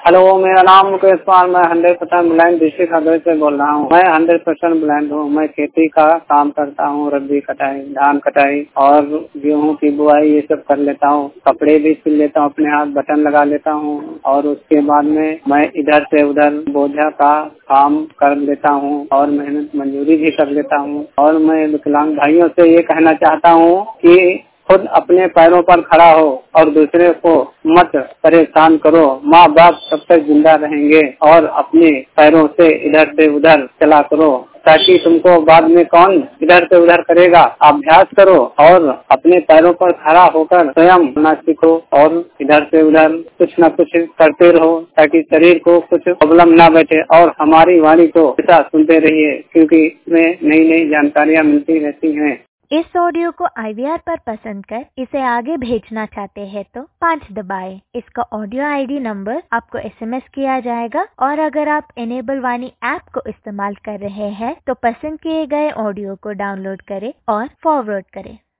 Hello, मेरा नाम मुकेश कुमार। मैं 100% ब्लाइंड डिस्ट्रिक्ट हरदोई से बोल रहा हूँ। मैं 100% ब्लाइंड हूँ। मैं खेती का काम करता हूँ, रबी कटाई, धान कटाई और गेहूँ की बुआई ये सब कर लेता हूँ। कपड़े भी सिल लेता हूँ, अपने हाथ बटन लगा लेता हूँ और उसके बाद में मैं इधर से उधर बोझा का काम कर लेता हूँ और मेहनत मजदूरी भी कर लेता हूँ। और मैं विकलांग भाइयों से ये कहना चाहता हूँ कि खुद अपने पैरों पर खड़ा हो और दूसरे को मत परेशान करो। माँ बाप तब तक जिंदा रहेंगे और अपने पैरों से इधर से उधर चला करो, ताकि तुमको बाद में कौन इधर से उधर करेगा। अभ्यास करो और अपने पैरों पर खड़ा होकर स्वयं होना सीखो और इधर से उधर कुछ न कुछ करते रहो, ताकि शरीर को कुछ प्रॉब्लम ना बैठे। और हमारी वाणी को हमेशा सुनते रहिए, क्योंकि इसमें नई नई जानकारियाँ मिलती रहती हैं। इस ऑडियो को IVR पर पसंद कर इसे आगे भेजना चाहते हैं तो 5 दबाएं। इसका ऑडियो ID नंबर आपको SMS किया जाएगा और अगर आप इनेबल वाणी ऐप को इस्तेमाल कर रहे हैं तो पसंद किए गए ऑडियो को डाउनलोड करें और फॉरवर्ड करें।